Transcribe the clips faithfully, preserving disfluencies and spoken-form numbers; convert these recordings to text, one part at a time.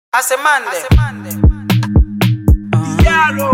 Hace mande. Yaro.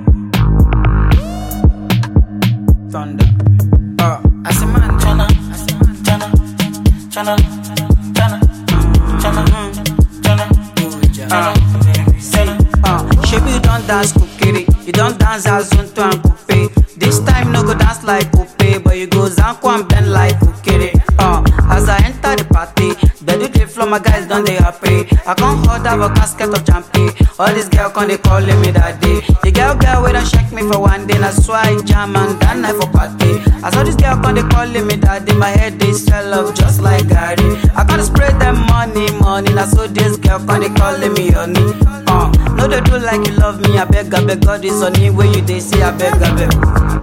Thunder. Uh, hace mande. Chana, chana, chana, chana, chana, chana, chana, Say, uh, Shebi you don't dance kukiri, you don't dance azunto and coupe. This time no go dance like coupe, but you go zanko and bend like kukiri. Uh, as I enter the party, they do the flow, my guys done they happy. I can't hold up a casket of champagne. All these girls come they calling me that day. The girl girl wait and shake me for one day, that's why I jam and that night for party. I saw this girl come they calling me that day, my head they swell up just like Gary. I gotta spray them money, money. Now so this girl come they calling me honey. Uh, no they do like you love me, I beg, I beg God is on me where you they say I beg, I beg.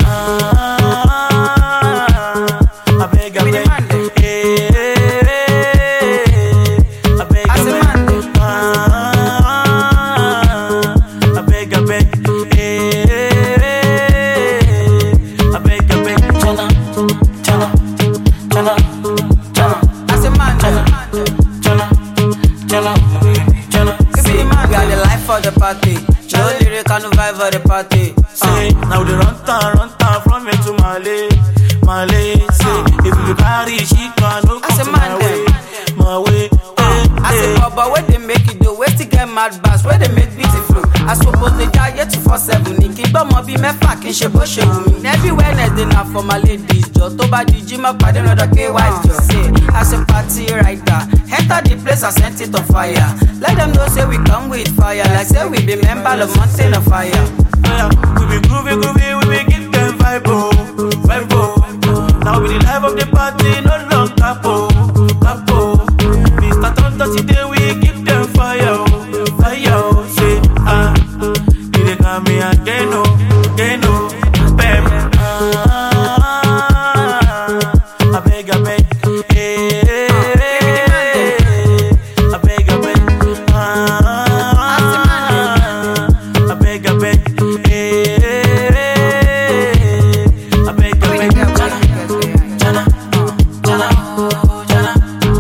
I beg, I beg. For the party, no lyric and no vibe for the party. Say, now they run town, run town from me to Malay, Malay. Say, if you carry she can no come to my way, my way. I say, Baba, where they make it do, where to get mad bass, where they make beautiful. I suppose they die yet two four seven. Niki, but mo be me fucking she bo she me. Every Wednesday now for my ladies, just to buy the gym up, I don't know the K Y just say. I say party right there, enter the place, I sent it on fire. Let them know say we come with fire, like say we be member of mountain of fire. Yeah, we be groovy, groovy, we be give them vibe, oh, vibe, oh. Now we the life of the party, no long capo, capo. Mister Tonto today we give them fire, oh, fire, oh. Say, ah, did they come me again, oh, again, oh, bam. Ah, I beg, I beg, eh, I beg, I beg, ah, I beg, I beg, eh, I beg, I beg, Jana, Jana, Jana, Jana,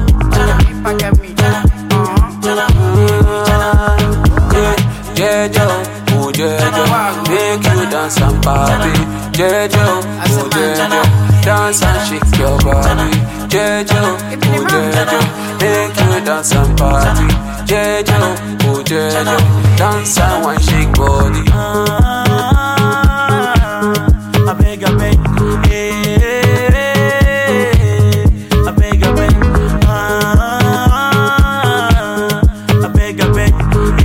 Jejo, oh Jejo, make you dance and party. Jejo, oh Jejo, dance and shake your body. Jejo, oh Jejo, make you dance and party. Jejo, oh Jejo, dance and one shake body. I beg, I beg, eh, I beg, I beg, ah, I beg, I beg,